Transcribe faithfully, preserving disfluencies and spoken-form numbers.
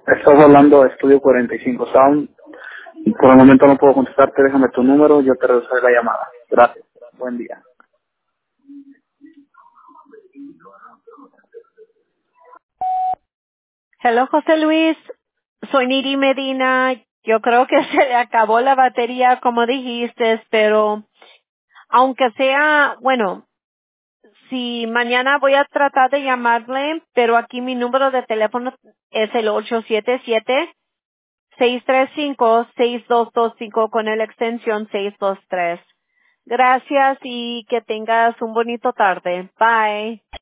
Estás hablando de Estudio cuarenta y cinco Sound. Por el momento no puedo contestarte, déjame tu número, yo te regresaré la llamada. Gracias. Buen día. Hello, José Luis. Soy Niri Medina. Yo creo que se le acabó la batería, como dijiste, pero aunque sea, bueno, si mañana voy a tratar de llamarle, pero aquí mi número de teléfono es el ocho siete siete, seis tres cinco, seis dos dos cinco con la extensión seis dos tres. Gracias y que tengas un bonito tarde. Bye.